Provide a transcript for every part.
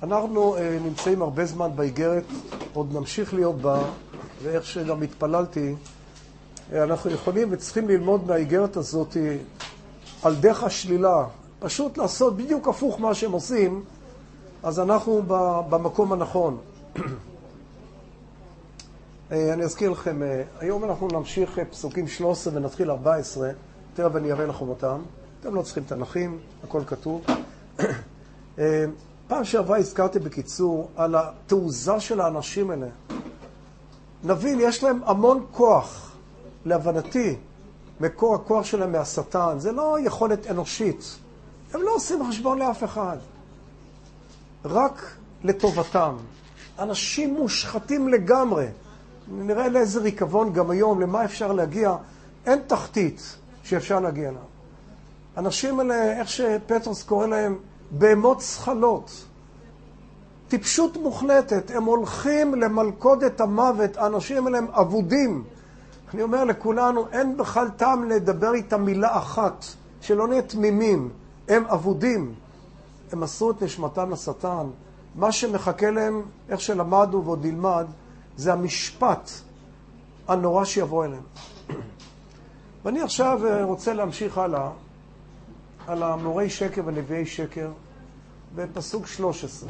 אנחנו נמצאים הרבה זמן באיגרת, עוד נמשיך להיות בה, ואיך שגם התפללתי, אנחנו יכולים וצריכים ללמוד מהאיגרת הזאת על דרך השלילה, פשוט לעשות בדיוק הפוך מה שהם עושים, אז אנחנו במקום הנכון. אני אזכיר לכם, היום אנחנו נמשיך פסוקים 13 ונתחיל 14, תכף אני אראה לכם אותם, אתם לא צריכים תנכים, הכל כתוב. פעם שעברה הזכרתי בקיצור על התעוזה של האנשים האלה. נבין, יש להם המון כוח, להבנתי, מקור הכוח שלהם מהשטן, זה לא יכולת אנושית. הם לא עושים חשבון לאף אחד, רק לטובתם. אנשים מושחתים לגמרי. נראה לאיזה ריקבון גם היום, למה אפשר להגיע, אין תחתית שאפשר להגיע לה. אנשים האלה, איך שפטרוס קורא להם, בהמות שכלות. טיפשות מוחלטת, הם הולכים למלכודת המוות, האנשים האלה הם אבודים. אני אומר לכולנו, אין בכלל טעם לדבר איתם מילה אחת, שלא נהיה תמימים, הם אבודים. הם מסרו את נשמתם לשטן. מה שמחכה להם, איך שלמדנו ועוד נלמד, זה המשפט הנורא שיבוא אליהם. ואני עכשיו רוצה להמשיך הלאה, על המורי שקר ונביאי שקר, בפסוק 13.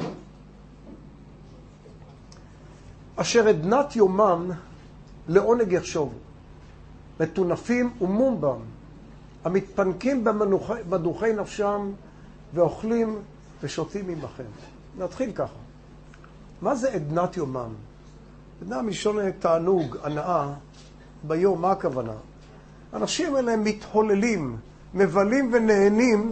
אשר עדנת יומם לעונג יחשובו, מטונפים ומום בם, המתפנקים במדוכי נפשם ואוכלים ושותים עמכם. נתחיל ככה. מה זה עדנת יומם? עדנה מלשון תענוג, הנאה, ביום, מה הכוונה? אנשים האלה מתהוללים, מבלים ונהנים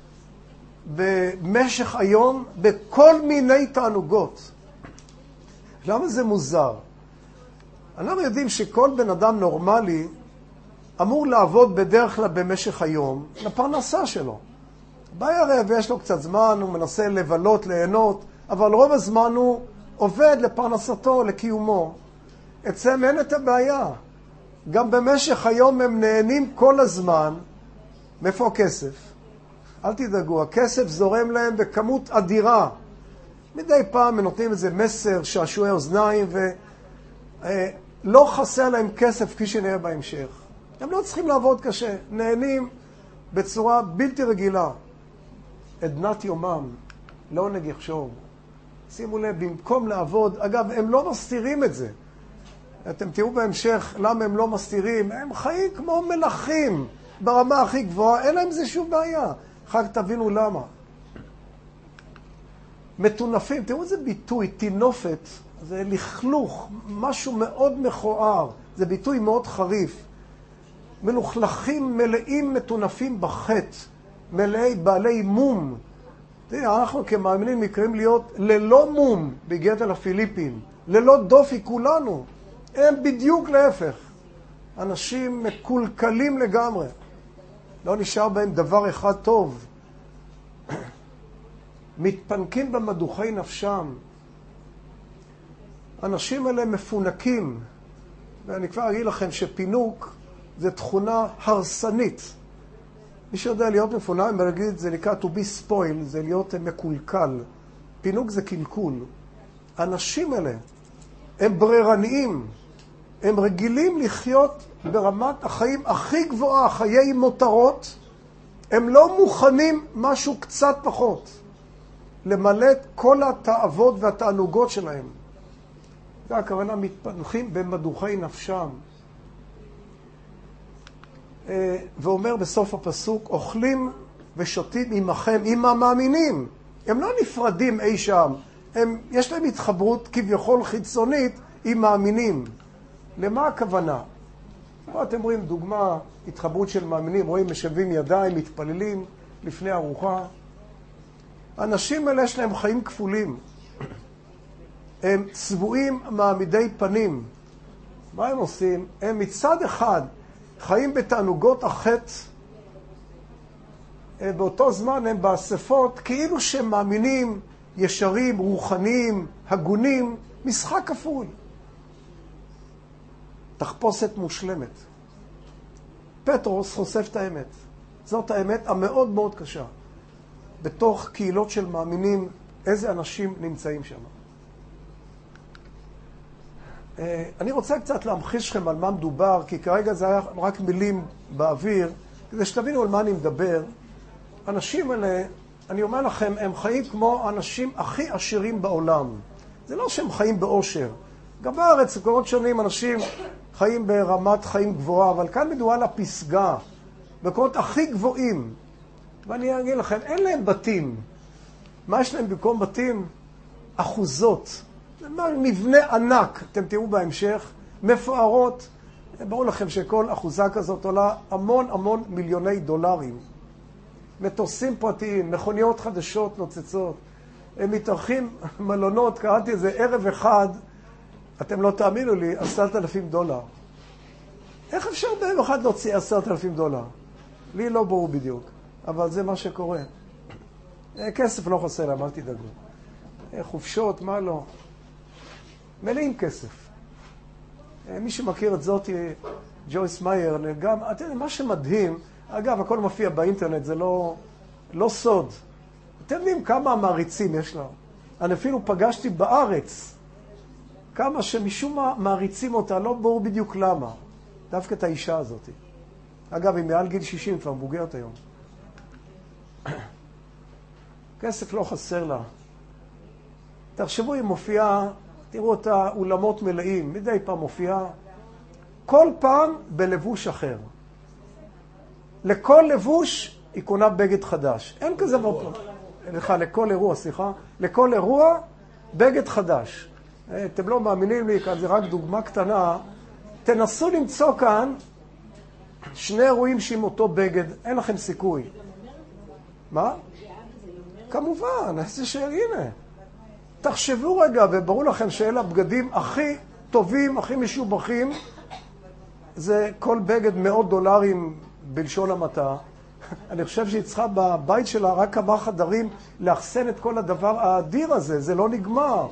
במשך היום בכל מיני תענוגות. למה זה מוזר? אנחנו יודעים שכל בן אדם נורמלי אמור לעבוד בדרך כלל במשך היום לפרנסה שלו. בערב יש לו קצת זמן, הוא מנסה לבלות, ליהנות, אבל רוב הזמן הוא עובד לפרנסתו, לקיומו. אצלם אין את הבעיה. גם במשך היום הם נהנים כל הזמן. מאיפה הכסף? אל תדאגו, הכסף זורם להם בכמות אדירה. מדי פעם הם נותנים איזה מסר, שעשועי אוזניים, ולא חסר להם כסף כפי שנראה בהמשך. הם לא צריכים לעבוד קשה, נהנים בצורה בלתי רגילה. עדנת יומם, לעונג יחשוב. שימו לב, במקום לעבוד, אגב, הם לא מסתירים את זה. אתם תראו בהמשך למה הם לא מסתירים. הם חיים כמו מלכים ברמה הכי גבוהה, אין להם זה שום בעיה. אחר כך תבינו למה. מטונפים, תראו איזה ביטוי, תינופת, זה לכלוך, משהו מאוד מכוער, זה ביטוי מאוד חריף. מלוכלכים, מלאים, מטונפים בחטא, מלאי בעלי מום. תראה, אנחנו כמאמינים מקרים להיות ללא מום בגט על הפיליפין, ללא דופי כולנו. הם בדיוק להפך. אנשים מקולקלים לגמרי. לא נשאר בהם דבר אחד טוב. מתפנקים במדוכי נפשם. אנשים האלה מפונקים. ואני כבר אגיד לכם שפינוק זה תכונה הרסנית. מי שיודע להיות מפונק, זה נקרא to be spoiled, זה להיות מקולקל. פינוק זה קלקול. האנשים האלה הם בררניים. הם רגילים לחיות ברמת החיים הכי גבוהה, חיי מותרות. הם לא מוכנים משהו קצת פחות. למלא את כל התאוות והתענוגות שלהם. זה הכוונה מתפנחים במדוכי נפשם. ואומר בסוף הפסוק, אוכלים ושותים עמכם, עם המאמינים. הם לא נפרדים אי שם. יש להם התחברות כביכול חיצונית עם מאמינים. למה הכוונה? אתם רואים דוגמה, התחברות של מאמינים, רואים משלבים ידיים, מתפללים לפני ארוחה. האנשים האלה יש להם חיים כפולים. הם צבועים מעמידי פנים. מה הם עושים? הם מצד אחד חיים בתענוגות החטא. באותו זמן הם באספות כאילו שהם מאמינים, ישרים, רוחניים, הגונים, משחק כפול. תחפושת מושלמת. פטרוס חושף את האמת. זאת האמת המאוד מאוד קשה. בתוך קהילות של מאמינים איזה אנשים נמצאים שם. אני רוצה קצת להמחיש לכם על מה מדובר, כי כרגע זה היה רק מילים באוויר, כדי שתבינו על מה אני מדבר. אנשים האלה, אני אומר לכם, הם חיים כמו האנשים הכי עשירים בעולם. זה לא שהם חיים באושר. גם בארץ, במקומות שונים, אנשים חיים ברמת חיים גבוהה, אבל כאן מדובר על הפסגה, במקומות הכי גבוהים. ואני אגיד לכם, אין להם בתים. מה יש להם במקום בתים? אחוזות. זה מבנה ענק, אתם תראו בהמשך, מפוארות. ברור לכם שכל אחוזה כזאת עולה המון מיליוני דולרים. מטוסים פרטיים, מכוניות חדשות נוצצות. הם מתארחים מלונות, קראתי איזה ערב אחד, אתם לא תאמינו לי, $10,000. איך אפשר בערב אחד להוציא $10,000? לי לא ברור בדיוק, אבל זה מה שקורה. כסף לא חסר להם, אל תדאגו. חופשות, מה לא? מלאים כסף. מי שמכיר את זאת, ג'ויס מאייר, גם, אתם יודעים, מה שמדהים, אגב, הכל מופיע באינטרנט, זה לא סוד. אתם יודעים כמה מעריצים יש לה? אני אפילו פגשתי בארץ כמה שמשום מה מעריצים אותה, לא ברור בדיוק למה. דווקא את האישה הזאת. אגב, היא מעל גיל 60, כבר מבוגרת היום. כסף לא חסר לה. תחשבו, היא מופיעה, תראו אותה, אולמות מלאים, מדי פעם מופיעה, כל פעם בלבוש אחר. לכל לבוש היא קונה בגד חדש. אין כזה לכל אירוע בגד חדש. אתם לא מאמינים לי, כאן זה רק דוגמה קטנה. תנסו למצוא כאן 2 אירועים שעם אותו בגד, אין לכם סיכוי. מה? כמובן, איזה הנה. תחשבו רגע, וברור לכם שאלה הבגדים הכי טובים, הכי משובחים, זה כל בגד $100 בלשון המעטה. אני חושב שהיא צריכה בבית שלה רק כמה חדרים לאחסן את כל הדבר האדיר הזה, זה לא נגמר.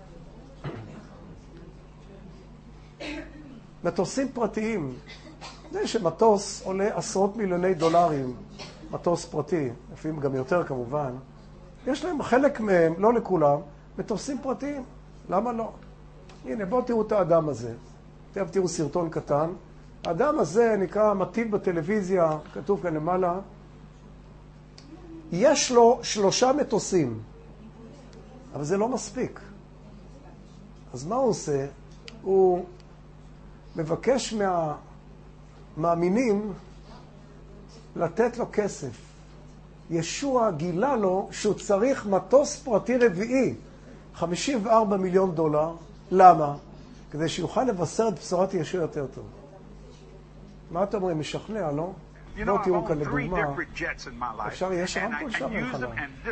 מטוסים פרטיים. זה שמטוס עולה עשרות מיליוני דולרים, מטוס פרטי, לפעמים גם יותר כמובן. יש להם חלק מהם, לא לכולם, מטוסים פרטיים. למה לא? הנה, בואו תראו את האדם הזה. תראו סרטון קטן. האדם הזה נקרא מטיב בטלוויזיה, כתוב כאן למעלה. יש לו 3 מטוסים, אבל זה לא מספיק. אז מה הוא עושה? הוא מבקש מהמאמינים לתת לו כסף. ישוע גילה לו שהוא צריך מטוס פרטי רביעי, $54 מיליון. למה? כדי שיוכל לבשר את בשורת ישוע יותר טוב. מה אתה אומר? משכנע, לא? בואו תראו כאן לדוגמה. אפשר יש רמקול שם לחלל.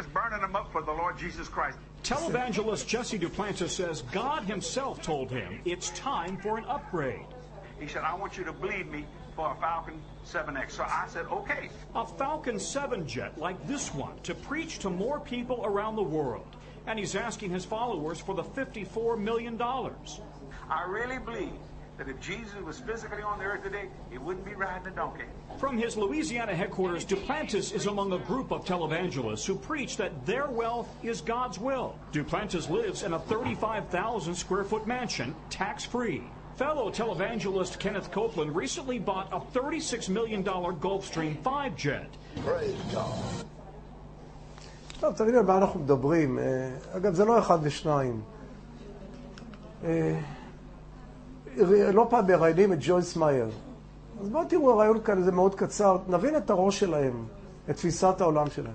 Televangelist Jesse Duplantis says God himself told him it's time for an upgrade. He said, I want you to bleed me for a Falcon 7X. So I said, okay. A Falcon 7 jet like this one to preach to more people around the world. And he's asking his followers for the $54 million. I really believe that if Jesus was physically on the earth today, he wouldn't be riding a donkey. From his Louisiana headquarters, Duplantis is among a group of televangelists who preach that their wealth is God's will. Duplantis lives in a 35,000 square foot mansion, tax-free. Fellow televangelist Kenneth Copeland recently bought a $36 million Gulfstream 5 jet. Praise God. טוב, תראי על מה אנחנו מדברים. אגב, זה לא אחד ושניים. לא פעם מראיינים את ג'ויס מאייר. אז בואו תראו, הרעיון כאן זה מאוד קצר. נבין את הראש שלהם, את תפיסת העולם שלהם.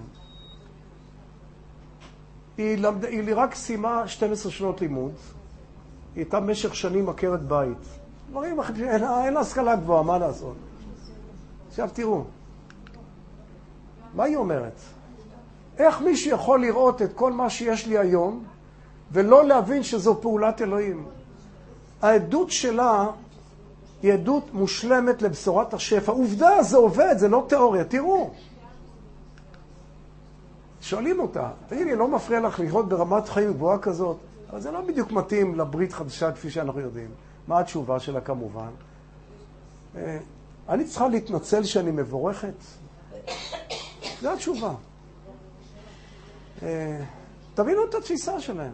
היא רק סיימה 12 שנות לימוד. היא הייתה במשך שנים עקרת בית. דברים, אין לה השכלה גבוהה, מה לעשות? עכשיו תראו. מה היא אומרת? איך מישהו יכול לראות את כל מה שיש לי היום, ולא להבין שזו פעולת אלוהים? העדות שלה היא עדות מושלמת לבשורת השפע. עובדה, זה עובד, זה לא תיאוריה. תראו. שואלים אותה, תגידי, לא מפריע לך לחיות ברמת חיים גבוהה כזאת? אבל זה לא בדיוק מתאים לברית חדשה כפי שאנחנו יודעים. מה התשובה שלה כמובן? אני צריכה להתנצל שאני מבורכת? זו התשובה. תבינו את התפיסה שלהם.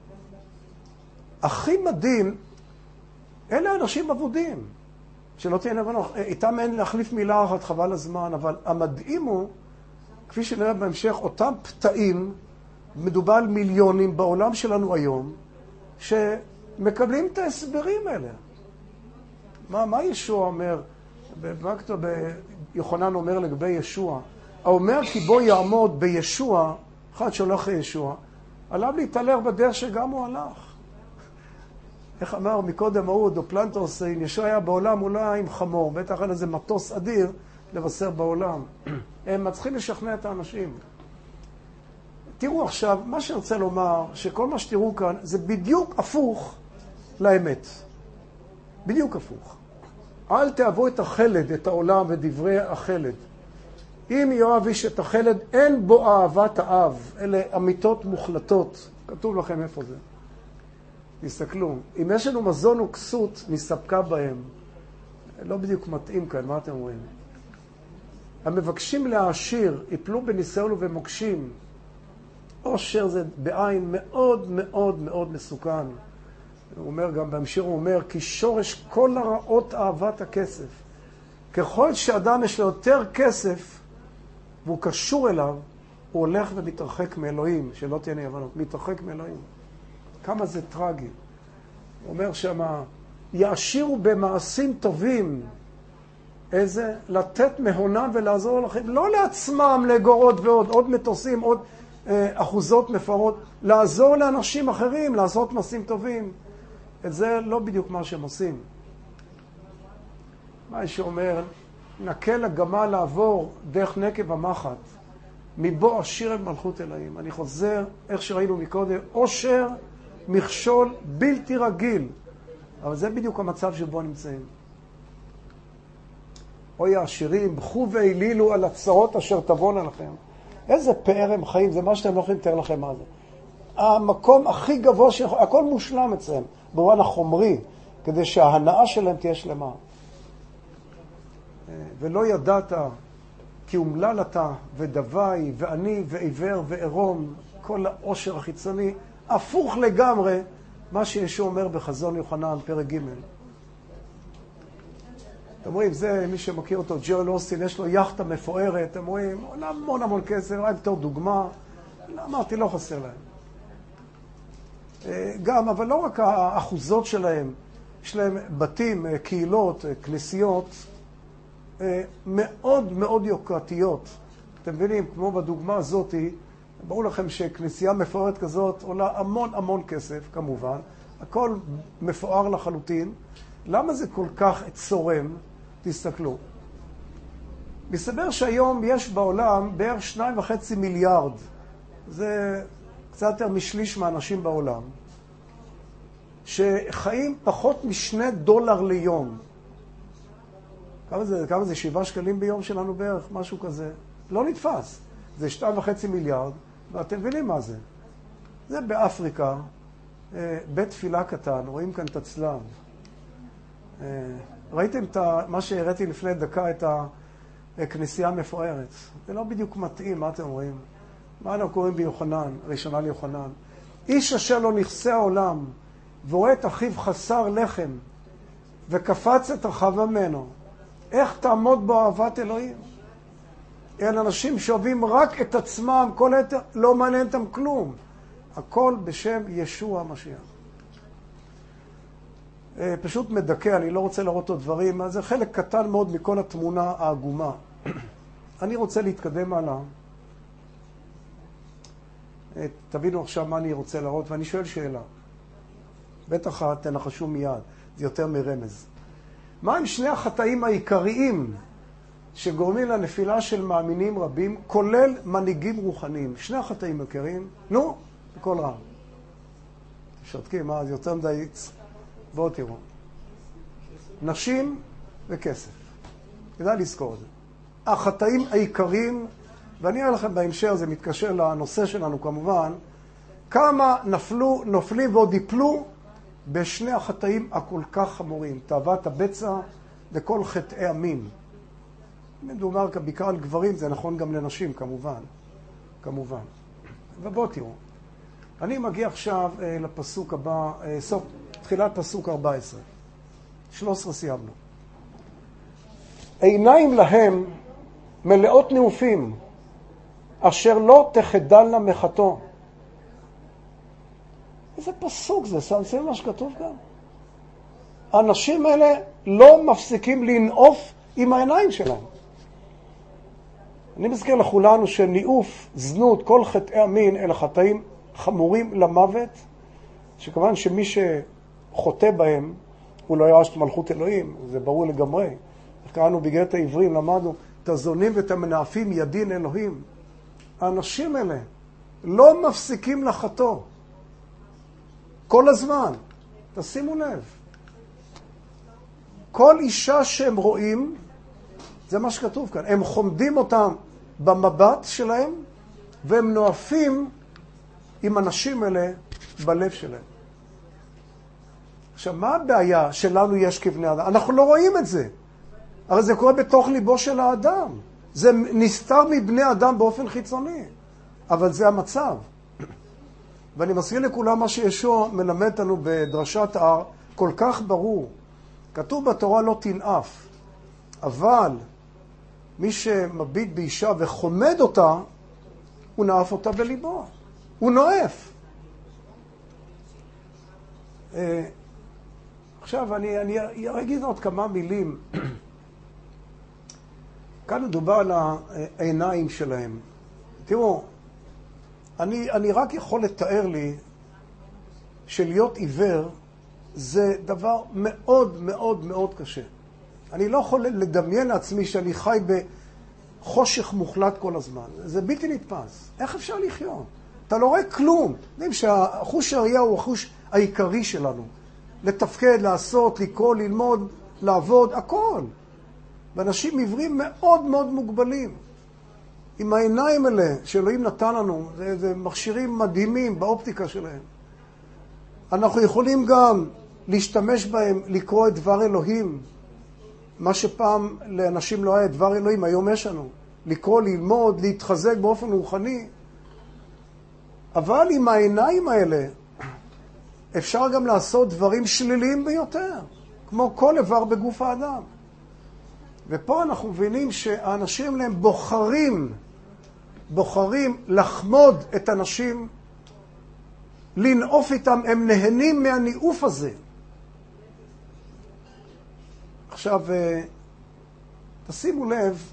הכי מדהים, אלה אנשים עבודים, שלא תהיה נבנות. איתם אין להחליף מילה אחת, חבל הזמן, אבל המדהים הוא, כפי שנראה בהמשך, אותם פתאים, מדובר על מיליונים בעולם שלנו היום, שמקבלים את ההסברים האלה. מה ישוע אומר? מה כתוב ביוחנן אומר לגבי ישוע? האומר כי בו יעמוד בישוע, אחד שהולך לישוע, עליו להתהלך בדרך שגם הוא הלך. איך אמר מקודם ההוא, דופלנטוס, אם ישוע היה בעולם אולי עם חמור, בטח על איזה מטוס אדיר לבשר בעולם. הם מצליחים לשכנע את האנשים. תראו עכשיו, מה שאני רוצה לומר, שכל מה שתראו כאן, זה בדיוק הפוך לאמת. בדיוק הפוך. אל תאהבו את החלד, את העולם ודברי החלד. אם יאהב איש את החלד, אין בו אהבת האב. אלה אמיתות מוחלטות. כתוב לכם איפה זה. תסתכלו. אם יש לנו מזון וכסות, נסתפקה בהם. לא בדיוק מתאים כאן, מה אתם רואים? המבקשים להעשיר, יפלו בניסיון ובמוקשים. עושר זה בעין מאוד מאוד מאוד מסוכן. הוא אומר גם בהמשך, הוא אומר, כי שורש כל הרעות אהבת הכסף. ככל שאדם יש לו יותר כסף, והוא קשור אליו, הוא הולך ומתרחק מאלוהים, שלא תהיה נאבנות, מתרחק מאלוהים. כמה זה טרגי. הוא אומר שמה, יעשירו במעשים טובים, איזה? לתת מהונם ולעזור לכם, לא לעצמם לגורות ועוד, עוד מטוסים, עוד אחוזות מפרות, לעזור לאנשים אחרים, לעשות מעשים טובים. את זה לא בדיוק מה שהם עושים. מה שאומר, נקל הגמל לעבור דרך נקב המחט, מבוא עשיר את מלכות אלוהים. אני חוזר, איך שראינו מקודם, עושר, מכשול, בלתי רגיל. אבל זה בדיוק המצב שבו נמצאים. אוי העשירים, בכו והילילו על הצרות אשר תבואנה לכם. איזה פאר הם חיים, זה מה שאתם לא יכולים לתאר לכם מה זה. המקום הכי גבוה, הכל מושלם אצלם, במובן החומרי, כדי שההנאה שלהם תהיה שלמה. ולא ידעת, כי אומלל אתה, ודווי, ואני, ועיוור, ועירום, כל העושר החיצוני, הפוך לגמרי, מה שישוע אומר בחזון יוחנן, פרק ג'. אתם רואים, זה מי שמכיר אותו, ג'ואל אוסטין, יש לו יחטה מפוארת, אתם רואים, עולה המון המון כסף, רק בתור דוגמה, אמרתי, לא חסר להם. גם, אבל לא רק האחוזות שלהם, יש להם בתים, קהילות, כנסיות, מאוד מאוד יוקרתיות. אתם מבינים, כמו בדוגמה הזאת, ברור לכם שכנסייה מפוארת כזאת עולה המון המון כסף, כמובן. הכל מפואר לחלוטין. למה זה כל כך צורם? תסתכלו. מסתבר שהיום יש בעולם בערך 2.5 מיליארד. זה קצת יותר משליש מהאנשים בעולם. שחיים פחות $2 ליום. כמה זה? 7 שקלים ביום שלנו בערך? משהו כזה. לא נתפס. זה 2.5 מיליארד, ואתם מבינים מה זה. זה באפריקה, בית תפילה קטן, רואים כאן את הצלב. ראיתם מה שהראיתי לפני דקה, את הכנסייה המפוארת. זה לא בדיוק מתאים, מה אתם רואים? מה אנחנו קוראים ביוחנן, ראשונה ליוחנן? איש אשר לא נכסה העולם, ורואה את אחיו חסר לחם, וקפץ את אחיו ממנו. איך תעמוד בו אהבת אלוהים? אלה אנשים שאוהבים רק את עצמם, כל היתר לא מעניין אותם כלום. הכל בשם ישוע המשיח. פשוט מדכא, אני לא רוצה לראות את הדברים, אז זה חלק קטן מאוד מכל התמונה העגומה. אני רוצה להתקדם הלאה. תבינו עכשיו מה אני רוצה להראות, ואני שואל שאלה. בטח תנחשו מיד, זה יותר מרמז. מה הם שני החטאים העיקריים שגורמים לנפילה של מאמינים רבים, כולל מנהיגים רוחניים? שני החטאים העיקריים, נו, בכל רם. שותקים, זה יותר מדי... בואו תראו. נשים וכסף. כדאי לזכור את זה. החטאים העיקריים, ואני אראה לכם בהמשך, זה מתקשר לנושא שלנו כמובן, כמה נופלים ועוד ייפלו בשני החטאים הכל כך חמורים, תאוות הבצע וכל חטאי המין. מדובר בעיקר על גברים, זה נכון גם לנשים כמובן. ובואו תראו. אני מגיע עכשיו לפסוק הבא, תחילת פסוק 14. 13 סיימנו. עיניים להם מלאות נעופים, אשר לא תחדלנה מחתו. איזה פסוק זה? שמתם מה שכתוב כאן? האנשים האלה לא מפסיקים לנעוף עם העיניים שלהם. אני מזכיר לכולנו שניאוף, זנות, כל חטאי המין אלה חטאים חמורים למוות, שכמובן שמי שחוטא בהם הוא לא ירש את מלכות אלוהים, זה ברור לגמרי. קראנו בגרת העברים, למדנו את הזונים ואת המנאפים ידין אלוהים. האנשים האלה לא מפסיקים לחטוא כל הזמן. תשימו לב. כל אישה שהם רואים, זה מה שכתוב כאן, הם חומדים אותם במבט שלהם, והם נואפים עם אנשים האלה בלב שלהם. עכשיו, מה הבעיה שלנו יש כבני אדם? אנחנו לא רואים את זה. הרי זה קורה בתוך ליבו של האדם. זה נסתר מבני אדם באופן חיצוני. אבל זה המצב. ואני מזכיר לכולם מה שישוע מלמד אותנו בדרשת הר, כל כך ברור. כתוב בתורה לא תנאף. אבל מי שמביט באישה וחומד אותה, הוא נאף אותה בליבו. הוא נואף. עכשיו אני אגיד עוד כמה מילים. כאן מדובר על העיניים שלהם. תראו, אני רק יכול לתאר לי שלהיות עיוור זה דבר מאוד מאוד מאוד קשה. אני לא יכול לדמיין לעצמי שאני חי בחושך מוחלט כל הזמן. זה בלתי נתפס. איך אפשר לחיות? אתה לא רואה כלום. יודעים שהחוש הראייה הוא החוש העיקרי שלנו. לתפקד, לעשות, לקרוא, ללמוד, לעבוד, הכל. ואנשים עיוורים מאוד מאוד מוגבלים. עם העיניים האלה שאלוהים נתן לנו, זה מכשירים מדהימים באופטיקה שלהם. אנחנו יכולים גם להשתמש בהם, לקרוא את דבר אלוהים. מה שפעם לאנשים לא היה דבר אלוהים, היום יש לנו. לקרוא, ללמוד, להתחזק באופן רוחני. אבל עם העיניים האלה אפשר גם לעשות דברים שליליים ביותר, כמו כל איבר בגוף האדם. ופה אנחנו מבינים שהאנשים להם בוחרים לחמוד את אנשים, לנעוף איתם, הם נהנים מהניאוף הזה. עכשיו, תשימו לב,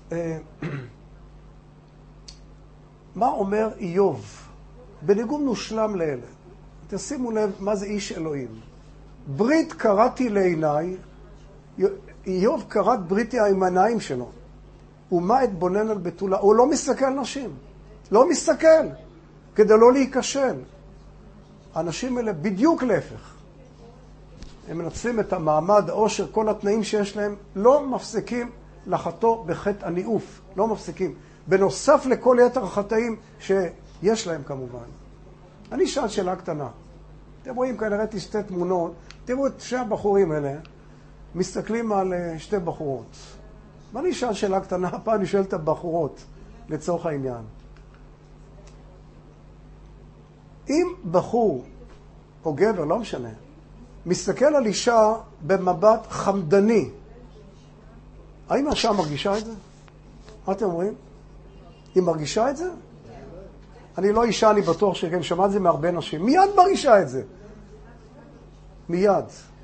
מה אומר איוב? בניגוד מושלם לאלה. תשימו לב מה זה איש אלוהים. ברית קראתי לעיניי, איוב קראת בריתי עם העיניים שלו. ומה התבונן על בתולה? הוא לא מסתכל על נשים. לא מסתכל, כדי לא להיכשל. האנשים האלה בדיוק להפך. הם מנצלים את המעמד, העושר, כל התנאים שיש להם, לא מפסיקים לחטוא בחטא הניאוף. לא מפסיקים. בנוסף לכל יתר החטאים שיש להם כמובן. אני שאל שאלה קטנה. אתם רואים כנראה שתי תמונות. תראו את שני הבחורים האלה. מסתכלים על שתי בחורות. ואני שאל שאלה קטנה, הפעם אני שואל את הבחורות לצורך העניין. אם בחור או גבר, לא משנה, מסתכל על אישה במבט חמדני, האם האישה מרגישה את זה? מה אתם אומרים? היא מרגישה את זה? אני לא אישה, אני בטוח שכן, שמעת את זה מהרבה נשים. מיד מרגישה את זה. מיד.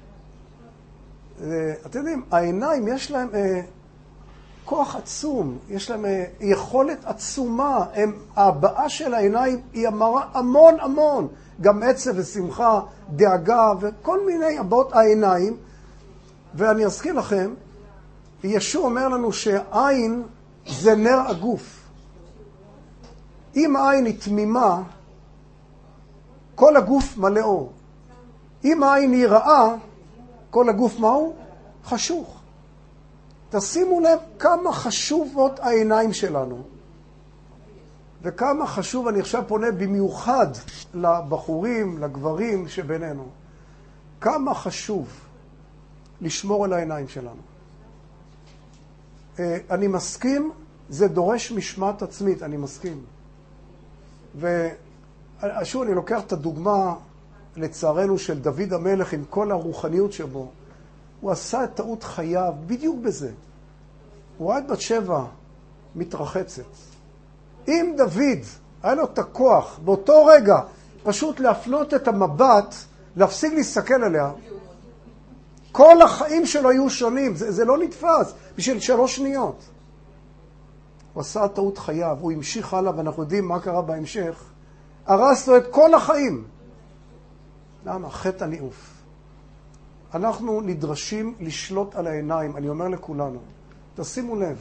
אתם יודעים, העיניים יש להם כוח עצום, יש להם יכולת עצומה, ההבעה של העיניים היא אמרה המון המון, גם עצב ושמחה, דאגה וכל מיני הבעות העיניים. ואני אזכיר לכם, ישוע אומר לנו שהעין זה נר הגוף. אם העין היא תמימה, כל הגוף מלא אור. אם העין היא רעה, כל הגוף מהו? חשוך. תשימו לב כמה חשובות העיניים שלנו. וכמה חשוב, אני עכשיו פונה במיוחד לבחורים, לגברים שבינינו. כמה חשוב לשמור על העיניים שלנו. אני מסכים, זה דורש משמעת עצמית, אני מסכים. שוב, אני לוקח את הדוגמה, לצערנו, של דוד המלך עם כל הרוחניות שבו. הוא עשה את טעות חייו בדיוק בזה. הוא ראה את בת שבע מתרחצת. אם דוד היה לו את הכוח באותו רגע פשוט להפנות את המבט, להפסיק להסתכל עליה, כל החיים שלו היו שונים. זה לא נתפס בשביל 3 שניות. הוא עשה טעות חייו, הוא המשיך הלאה, ואנחנו יודעים מה קרה בהמשך. הרס לו את כל החיים. למה? חטא הניאוף. אנחנו נדרשים לשלוט על העיניים. אני אומר לכולנו, תשימו לב,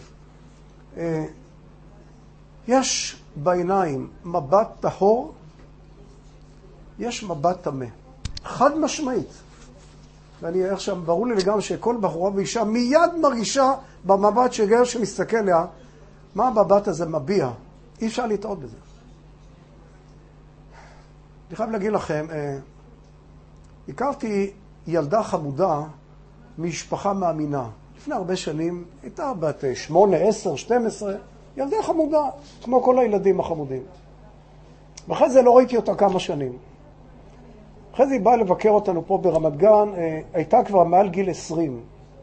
יש בעיניים מבט טהור, יש מבט טמא. חד משמעית. ואני עכשיו, ברור לי לגמרי שכל בחורה ואישה מיד מרגישה במבט שגר שמסתכל לה, מה המבט הזה מביע? אי אפשר לטעות בזה. אני חייב להגיד לכם, הכרתי ילדה חמודה משפחה מאמינה. לפני הרבה שנים, הייתה בת 8, 10, 12, ילדה חמודה, כמו כל הילדים החמודים. ואחרי זה לא ראיתי אותה כמה שנים. אחרי זה היא באה לבקר אותנו פה ברמת גן, הייתה כבר מעל גיל 20.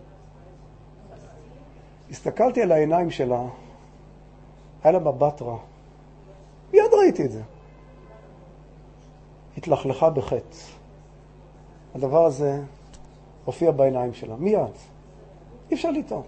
הסתכלתי על העיניים שלה, היה לה מבט רע. מיד ראיתי את זה. התלכלכה בחטא. הדבר הזה הופיע בעיניים שלה, מיד. אי אפשר לטעות.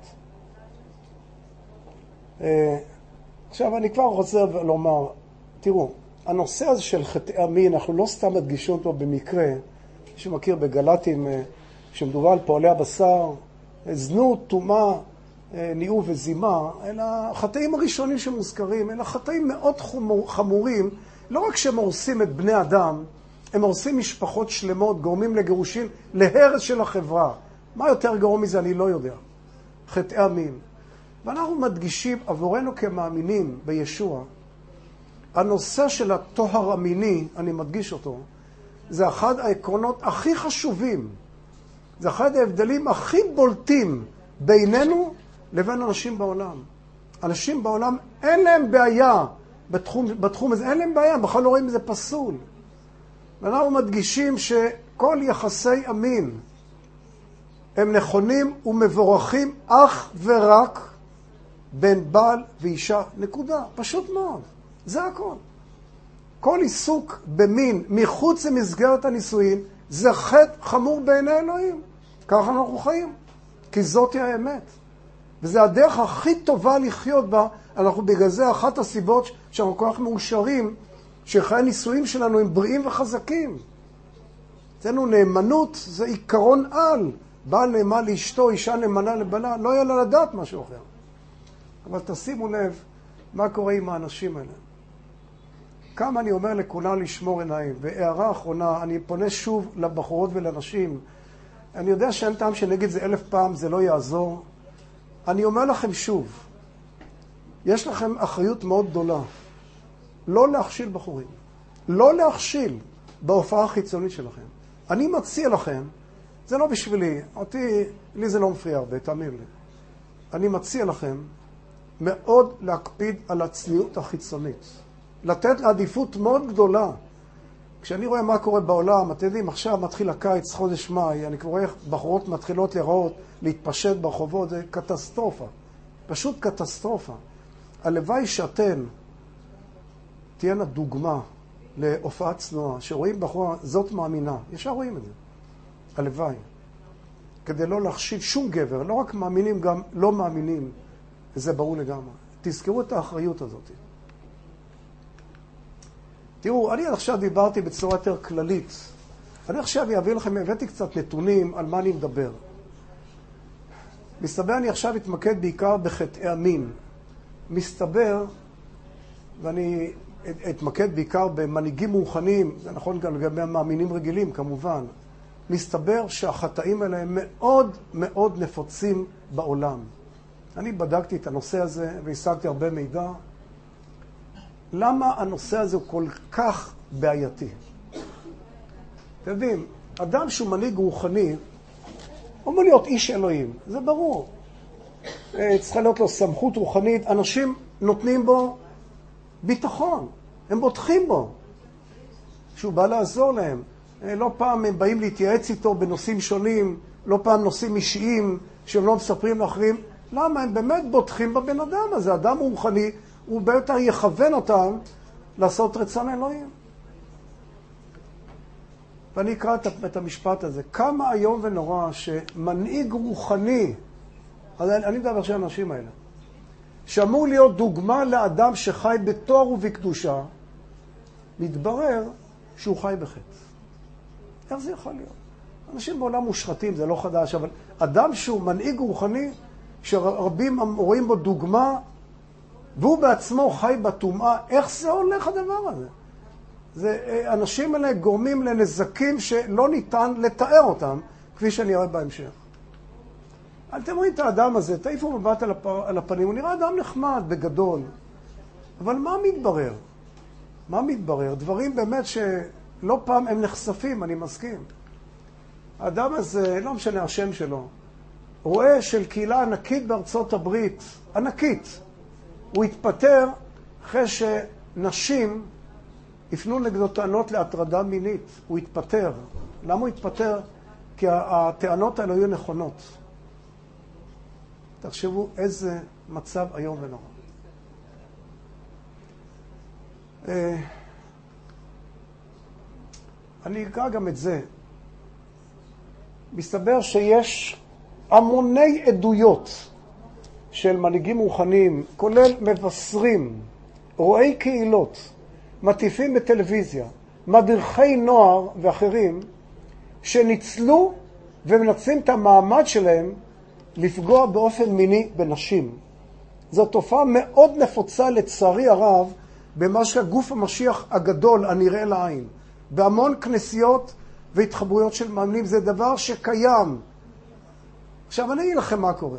עכשיו אני כבר רוצה לומר, תראו, הנושא הזה של חטאי המין, אנחנו לא סתם מדגישים אותו במקרה, שמכיר בגלטים, שמדובר על פועלי הבשר, זנות, טומאה, ניאוף וזימה, אלא החטאים הראשונים שמוזכרים, אלא חטאים מאוד חמורים, לא רק שהם הורסים את בני אדם, הם הורסים משפחות שלמות, גורמים לגירושים, להרס של החברה. מה יותר גרוע מזה אני לא יודע. חטאי המין. ואנחנו מדגישים עבורנו כמאמינים בישוע, הנושא של הטוהר המיני, אני מדגיש אותו, זה אחד העקרונות הכי חשובים. זה אחד ההבדלים הכי בולטים בינינו לבין אנשים בעולם. אנשים בעולם אין להם בעיה בתחום הזה, אין להם בעיה, בכלל לא רואים איזה פסול. ואנחנו מדגישים שכל יחסי המין הם נכונים ומבורכים אך ורק בין בעל ואישה. נקודה. פשוט מאוד. זה הכל. כל עיסוק במין מחוץ למסגרת הנישואין זה חטא חמור בעיני אלוהים. ככה אנחנו חיים. כי זאת היא האמת. וזה הדרך הכי טובה לחיות בה. אנחנו בגלל זה אחת הסיבות שאנחנו כל כך מאושרים שחיי הנישואים שלנו הם בריאים וחזקים. אצלנו נאמנות זה עיקרון על. בעל נאמן לאשתו, אישה נאמנה לבעלה, לא יהיה לה לדעת משהו אחר. אבל תשימו לב מה קורה עם האנשים האלה. כמה אני אומר לכולם לשמור עיניים. והערה אחרונה, אני פונה שוב לבחורות ולנשים. אני יודע שאין טעם שנגיד זה 1000 פעם, זה לא יעזור. אני אומר לכם שוב, יש לכם אחריות מאוד גדולה. לא להכשיל בחורים. לא להכשיל בהופעה החיצונית שלכם. אני מציע לכם, זה לא בשבילי, לי זה לא מפריע הרבה, תאמין לי. אני מציע לכם מאוד להקפיד על הצניעות החיצונית. לתת עדיפות מאוד גדולה. כשאני רואה מה קורה בעולם, אתם יודעים, עכשיו מתחיל הקיץ, חודש מאי, אני כבר רואה איך בחורות מתחילות לראות, להתפשט ברחובות, זה קטסטרופה. פשוט קטסטרופה. הלוואי שאתן תהיינה דוגמה להופעת צנועה, שרואים בחורה, זאת מאמינה. ישר רואים את זה. הלוואי. כדי לא להכשיל שום גבר, לא רק מאמינים, גם לא מאמינים. וזה ברור לגמרי. תזכרו את האחריות הזאת. תראו, אני עכשיו דיברתי בצורה יותר כללית. אני עכשיו אביא לכם, הבאתי קצת נתונים על מה אני מדבר. מסתבר, אני עכשיו אתמקד בעיקר בחטאי המין. מסתבר, ואני אתמקד בעיקר במנהיגים מוכנים, זה נכון גם לגבי מאמינים רגילים כמובן. מסתבר שהחטאים האלה הם מאוד מאוד נפוצים בעולם. אני בדקתי את הנושא הזה והשגתי הרבה מידע. למה הנושא הזה הוא כל כך בעייתי? אתם יודעים, אדם שהוא מנהיג רוחני, אומר להיות איש אלוהים, זה ברור. צריכה להיות לו סמכות רוחנית, אנשים נותנים בו ביטחון, הם בוטחים בו. שהוא בא לעזור להם. לא פעם הם באים להתייעץ איתו בנושאים שונים, לא פעם נושאים אישיים שהם לא מספרים לאחרים. למה? הם באמת בוטחים בבן אדם הזה. אדם רוחני, הוא ביותר יכוון אותם לעשות רצון אלוהים. ואני אקרא את המשפט הזה. כמה היום ונורא שמנהיג רוחני, אני מדבר של האנשים האלה, שאמור להיות דוגמה לאדם שחי בתואר ובקדושה, מתברר שהוא חי בחטא. איך זה יכול להיות? אנשים בעולם מושחתים, זה לא חדש, אבל אדם שהוא מנהיג רוחני, שרבים רואים בו דוגמה, והוא בעצמו חי בטומאה, איך זה הולך הדבר הזה? אנשים האלה גורמים לנזקים שלא ניתן לתאר אותם, כפי שאני אראה בהמשך. אתם רואים את האדם הזה, תעיפו מבט על הפנים, הוא נראה אדם נחמד בגדול. אבל מה מתברר? מה מתברר? דברים באמת שלא פעם הם נחשפים, אני מסכים. האדם הזה, לא משנה השם שלו, רואה של קהילה ענקית בארצות הברית, ענקית. הוא התפטר אחרי שנשים הפנו נגדו טענות להטרדה מינית. הוא התפטר. למה הוא התפטר? כי הטענות האלה היו נכונות. תחשבו איזה מצב היום ונורא. אני אקרא גם את זה. מסתבר שיש המוני עדויות של מנהיגים רוחניים, כולל מבשרים, רואי קהילות, מטיפים בטלוויזיה, מדריכי נוער ואחרים, שניצלו ומנצלים את המעמד שלהם לפגוע באופן מיני בנשים. זו תופעה מאוד נפוצה לצערי הרב במה שהגוף המשיח הגדול הנראה לעין. בהמון כנסיות והתחברויות של מאמנים זה דבר שקיים. עכשיו אני אגיד לכם מה קורה.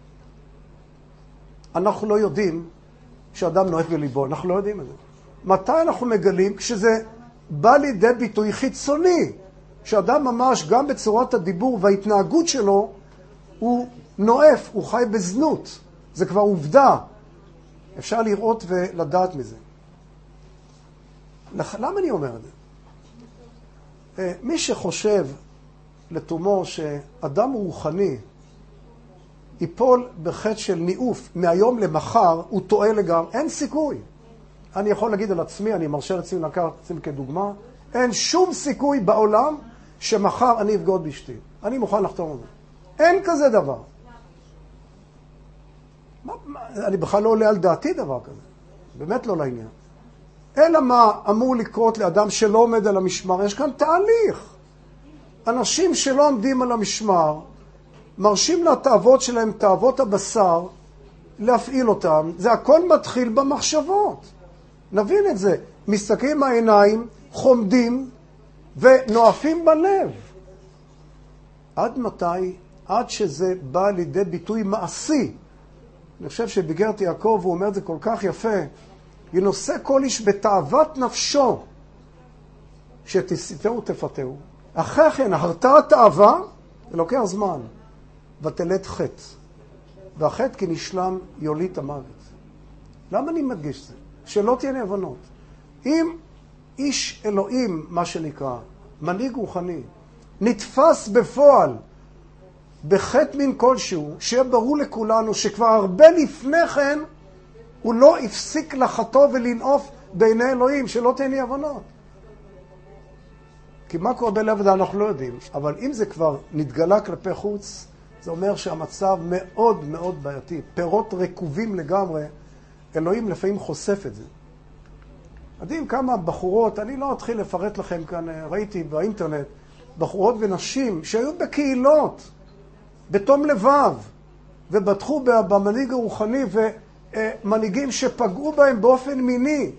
אנחנו לא יודעים שאדם נוהג בליבו, אנחנו לא יודעים את זה. מתי אנחנו מגלים? כשזה בא לידי ביטוי חיצוני, שאדם ממש גם בצורת הדיבור וההתנהגות שלו הוא נואף, הוא חי בזנות. זה כבר עובדה. אפשר לראות ולדעת מזה. למה אני אומר את זה? מי שחושב לתומו שאדם רוחני ייפול בחטא של ניאוף מהיום למחר, הוא טועה לגמרי. אין סיכוי. אני יכול להגיד על עצמי, אני מרשה לעצמי לקחת עצמי כדוגמה, אין שום סיכוי בעולם שמחר אני אפגוד באשתי. אני מוכן לחתום על זה. אין כזה דבר. אני בכלל לא עולה על דעתי דבר כזה. באמת לא לעניין. אלא מה אמור לקרות לאדם שלא עומד על המשמר? יש כאן תהליך. אנשים שלא עומדים על המשמר, מרשים לתאוות שלהם, תאוות הבשר, להפעיל אותם. זה הכל מתחיל במחשבות. נבין את זה. מסתכלים מהעיניים, חומדים ונואפים בלב. עד מתי? עד שזה בא לידי ביטוי מעשי. אני חושב שבגרת יעקב, הוא אומר את זה כל כך יפה, ינושא כל איש בתאוות נפשו, שתסיתהו תפתהו. אחרי כן, הרתעת תאווה, זה לוקח זמן, ותלת חטא. והחטא כי נשלם יולית המוות. למה אני מדגיש זה? שלא תהיה הבנות. אם איש אלוהים, מה שנקרא, מנהיג רוחני, נתפס בפועל בחטא מין כלשהו, שיהיה ברור לכולנו שכבר הרבה לפני כן הוא לא הפסיק לחטוא ולנעוף בעיני אלוהים, שלא תהיה הבנות. כי מה קורה בלב אדם אנחנו לא יודעים, אבל אם זה כבר נתגלה כלפי חוץ, זה אומר שהמצב מאוד מאוד בעייתי. פירות רקובים לגמרי, אלוהים לפעמים חושף את זה. יודעים כמה בחורות, אני לא אתחיל לפרט לכם כאן, ראיתי באינטרנט, בחורות ונשים שהיו בקהילות, בתום לבב, ובטחו במנהיג הרוחני, ומנהיגים שפגעו בהם באופן מיני.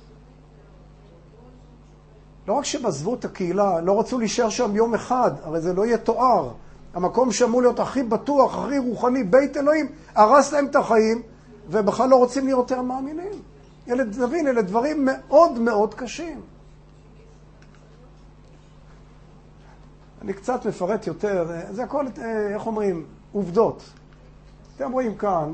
לא רק שבזבו את הקהילה, לא רצו להישאר שם יום אחד, הרי זה לא יהיה תואר. המקום שאמור להיות הכי בטוח, הכי רוחני, בית אלוהים, הרס להם את החיים, ובכלל לא רוצים להיות יותר מאמינים. נבין, אלה דברים מאוד מאוד קשים. אני קצת מפרט יותר, זה הכל, איך אומרים, עובדות. אתם רואים כאן,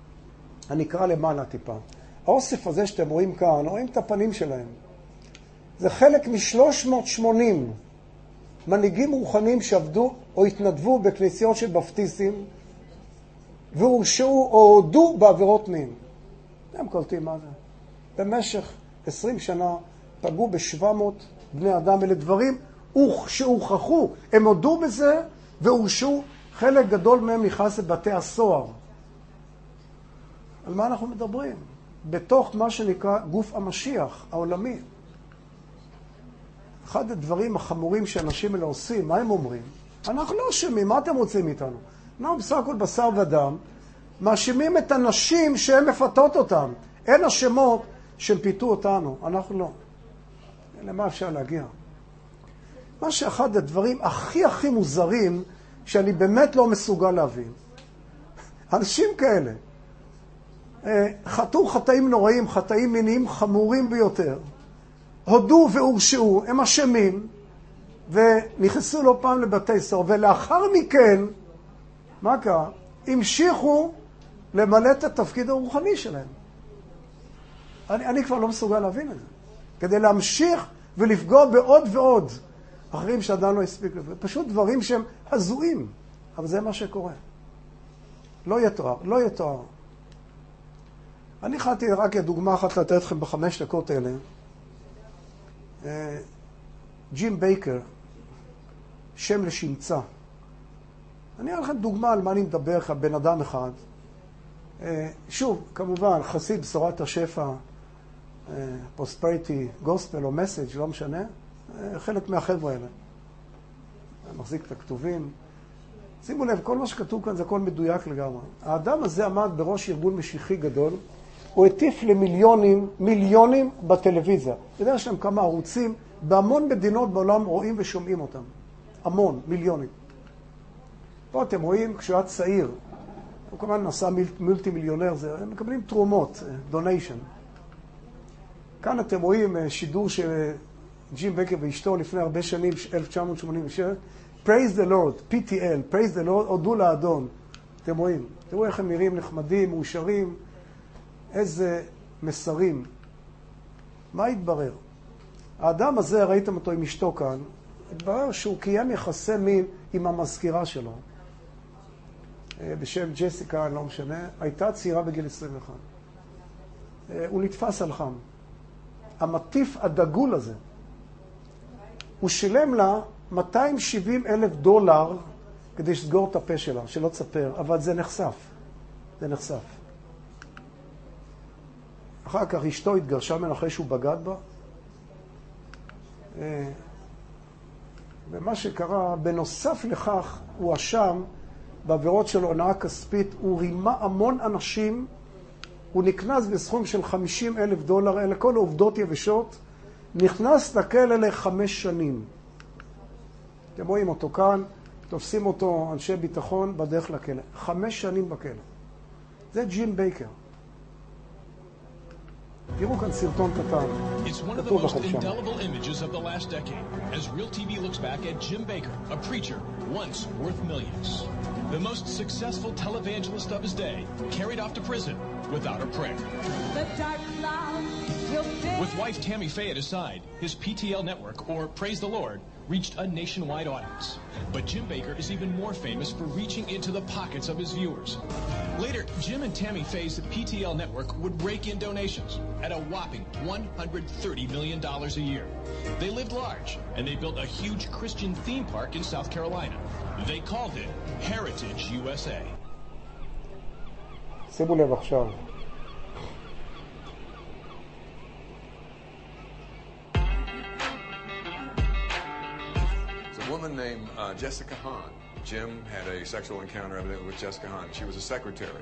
אני אקרא למעלה טיפה. האוסף הזה שאתם רואים כאן, רואים את הפנים שלהם. זה חלק מ-380 מנהיגים רוחניים שעבדו או התנדבו בכנסיות של בפטיסטים, והורשעו או הודו בעבירות מין. הם קולטים מה זה. במשך 20 שנה פגעו ב-700 בני אדם. אלה דברים שהוכחו. הם הודו בזה והורשעו. חלק גדול מהם נכנס לבתי הסוהר. על מה אנחנו מדברים? בתוך מה שנקרא גוף המשיח העולמי. אחד הדברים החמורים שאנשים האלה עושים, מה הם אומרים? אנחנו לא אשמים, מה אתם רוצים מאיתנו? אנחנו בסך הכל בשר ודם, מאשימים את הנשים שהן מפתות אותם. אין אשמות שהם פיתו אותנו, אנחנו לא. למה אפשר להגיע? מה שאחד הדברים הכי מוזרים, שאני באמת לא מסוגל להבין. אנשים כאלה, חטאו חטאים נוראים, חטאים מיניים חמורים ביותר, הודו והורשעו, הם אשמים, ונכנסו לא פעם לבתי סוהר, ולאחר מכן, מה קרה? המשיכו למלא את התפקיד הרוחני שלהם. אני כבר לא מסוגל להבין את זה. כדי להמשיך ולפגוע בעוד ועוד אחרים שעדיין לא הספיק לזה. פשוט דברים שהם הזויים, אבל זה מה שקורה. לא יתואר, לא יתואר. אני החלטתי רק דוגמה אחת לתת לכם ב5 דקות האלה. ג'ים בייקר, שם לשמצה. אני אראה לכם דוגמה על מה אני מדבר לך, בן אדם אחד. שוב, כמובן, חסיד בשורת השפע, פרוספריטי, גוספל או מסאג', לא משנה. חלק מהחבר'ה האלה. מחזיק את הכתובים. שימו לב, כל מה שכתוב כאן זה הכל מדויק לגמרי. האדם הזה עמד בראש ארגון משיחי גדול, הוא הטיף מיליונים בטלוויזיה. יש להם כמה ערוצים, בהמון מדינות בעולם רואים ושומעים אותם. המון, מיליונים. פה אתם רואים, כשהוא היה צעיר, הוא כמובן נעשה מולטי מיליונר, הם מקבלים תרומות, דוניישן. כאן אתם רואים שידור של ג'ים בייקר ואשתו לפני הרבה שנים, 1987, Praise the Lord, PTL, Praise the Lord, הודו לאדון. אתם רואים, תראו איך הם נראים נחמדים, מאושרים, איזה מסרים. מה התברר? האדם הזה, ראיתם אותו עם אשתו כאן, התברר שהוא קיים יחסי מין עם המזכירה שלו, בשם ג'סיקה, לא משנה, הייתה צעירה בגיל 21. הוא נתפס על חם. המטיף הדגול הזה, הוא שילם לה $270,000 כדי שתסגור את הפה שלה, שלא תספר, אבל זה נחשף. זה נחשף. אחר כך אשתו התגרשה ממנו אחרי שהוא בגד בה. ומה שקרה, בנוסף לכך, הוא אשם בעבירות של הונאה כספית, הוא רימה המון אנשים, הוא נכנס בסכום של $50,000, אלה כל העובדות יבשות, נכנס לכלא ל5 שנים. אתם רואים אותו כאן, תופסים אותו אנשי ביטחון בדרך לכלא. 5 שנים בכלא. זה ג'ים בייקר. תראו כאן סרטון קטן. It's one of the most indelible images of the last decade, as Real TV looks back at Jim Baker, a preacher once worth millions. The most successful televangelist of his day, carried off to prison without a prayer. With wife Tammy Faye at his side, his PTL network, or Praise the Lord, reached a nationwide audience. But Jim Baker is even more famous for reaching into the pockets of his viewers. Later, Jim and Tammy Faye's PTL network would rake in donations at a whopping $130 million a year. They lived large, and they built a huge Christian theme park in South Carolina. They called it Heritage USA. שימו לב עכשיו. A woman named Jessica Hahn. Jim had a sexual encounter evidently with Jessica Hahn. She was a secretary.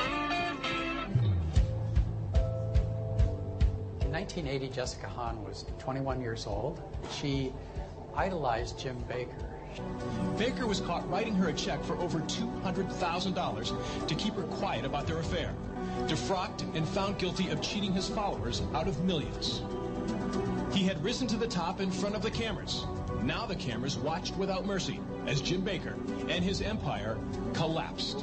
In 1980, Jessica Hahn was 21 years old. She idolized Jim Baker. Baker was caught writing her a check for over $200,000 to keep her quiet about their affair, defrocked and found guilty of cheating his followers out of millions. He had risen to the top in front of the cameras. Now the cameras watched without mercy as Jim Baker and his empire collapsed.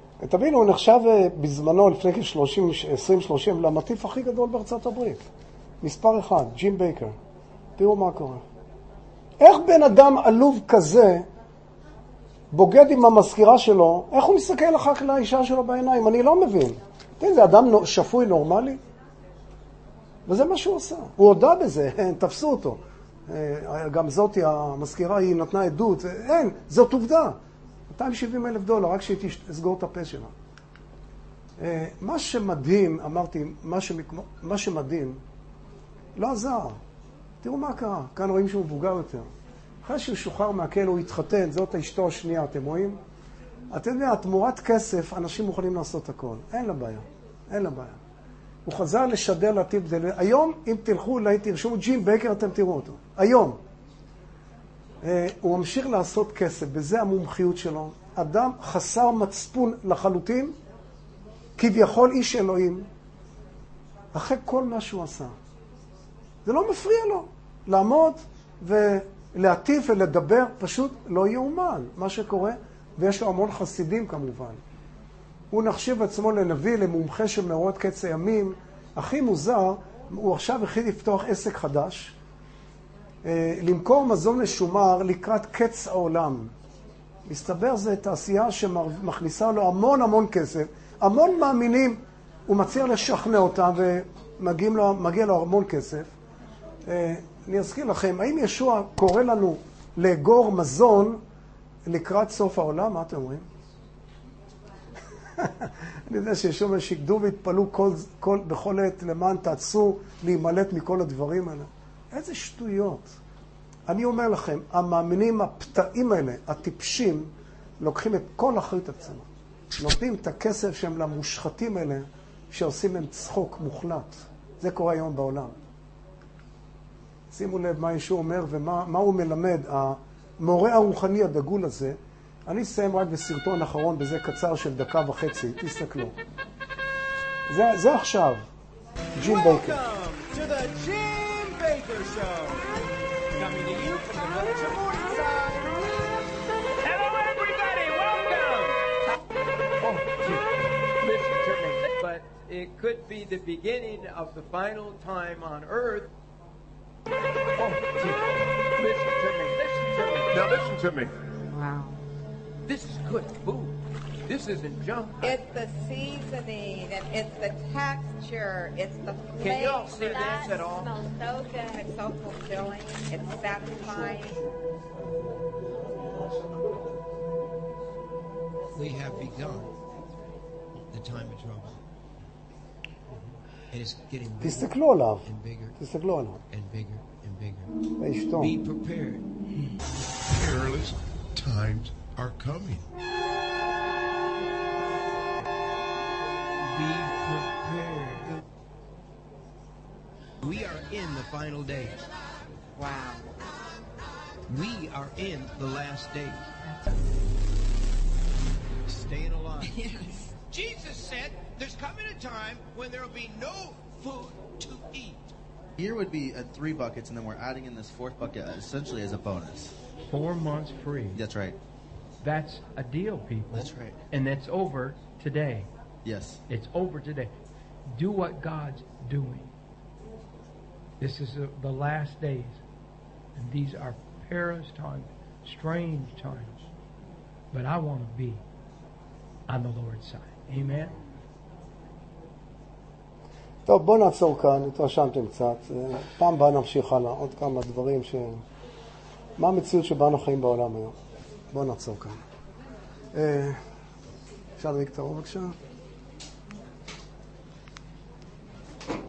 תבינו, הוא נחשב בזמנו, לפני כ-20-30, למטיף הכי גדול בארצות הברית. מספר אחד, ג'ים בייקר. תראו מה קורה. איך בן אדם עלוב כזה בוגד עם המזכירה שלו, איך הוא מסתכל אחר כך לאישה שלו בעיניים? אני לא מבין. זה אדם שפוי נורמלי? וזה מה שהוא עושה. הוא הודע בזה, תפסו אותו. גם זאתי, המזכירה, היא נתנה עדות. אין, זאת עובדה. $270,000, רק שהיא תסגור את הפה שלה. מה שמדהים, אמרתי, מה שמדהים, לא עזר. תראו מה קרה. כאן רואים שהוא מבוגר יותר. אחרי שהוא שוחרר מהכלא, הוא התחתן, זאת אשתו השנייה, אתם רואים? אתם יודעים, תמורת כסף, אנשים מוכנים לעשות הכל. אין לה בעיה. אין לה בעיה. הוא חזר לשדר לעתיד. היום, אם תלכו, תרשמו ג'ים בייקר, אתם תראו אותו. היום. הוא ממשיך לעשות כסף, בזה המומחיות שלו. אדם חסר מצפון לחלוטין, כביכול איש אלוהים, אחרי כל מה שהוא עשה. זה לא מפריע לו. לעמוד ולהטיף ולדבר, פשוט לא יאומן מה שקורה, ויש לו המון חסידים כמובן. הוא נחשיב עצמו לנביא, למומחה של מאורעות קץ הימים. הכי מוזר, הוא עכשיו החליט לפתוח עסק חדש, למכור מזון משומר לקראת קץ העולם. מסתבר זה תעשייה שמכניסה לו המון כסף, המון מאמינים, הוא מציע לשכנע אותם ומגיע לו המון כסף. אני אזכיר לכם, האם ישוע קורא לנו לאגור מזון לקראת סוף העולם? מה אתם אומרים? אני יודע שישוע שיקדו והתפלו בכל עת למען תעצו להימלט מכל הדברים האלה. איזה שטויות. אני אומר לכם, המאמינים הפתאים האלה, הטיפשים, לוקחים את כל אחרית עצמם. נותנים את הכסף שהם למושחתים האלה, שעושים להם צחוק מוחלט. זה קורה היום בעולם. שימו לב מה ישוע אומר ומה הוא מלמד. המורה הרוחני הדגול הזה, אני אסיים רק בסרטון אחרון, בזה קצר של 1.5 דקות, תסתכלו. זה עכשיו, ג'ים בייקר. Welcome to the Jim Baker Show. Coming to you from the village of Morningside. Hello, everybody. Welcome. Oh, listen to me. But it could be the beginning of the final time on Earth. Oh, listen to me. Listen to me. Now listen to me. Wow. This is good food. This isn't junk. It's the seasoning, and it's the texture, it's the flavor. Can you all see this at all? It smells so good. It's so fulfilling. It's satisfying. We have begun the time of trouble. It is getting bigger תסתכלו עליו. and bigger תסתכלו עליו. and bigger and bigger. ואשתו. Be prepared. Perilous times are coming. Be prepared. We are in the final days. Wow. We are in the last days. Staying alive. Yes. Jesus said there's coming a time when there will be no food to eat. Here would be 3 buckets, and then we're adding in this 4th bucket essentially as a bonus. 4 months free. That's right. That's a deal, people. That's right. And that's over today. Yes. It's over today. Do what God's doing. This is the last days. And these are perilous times, strange times. But I want to be on the Lord's side. Amen? טוב, בואו נעצור כאן, התרשמתם קצת. פעם הבאה נמשיך הלאה, עוד כמה דברים מה המציאות שבה אנחנו חיים בעולם היום? בואו נעצור כאן. אפשר להדליק את האור בבקשה?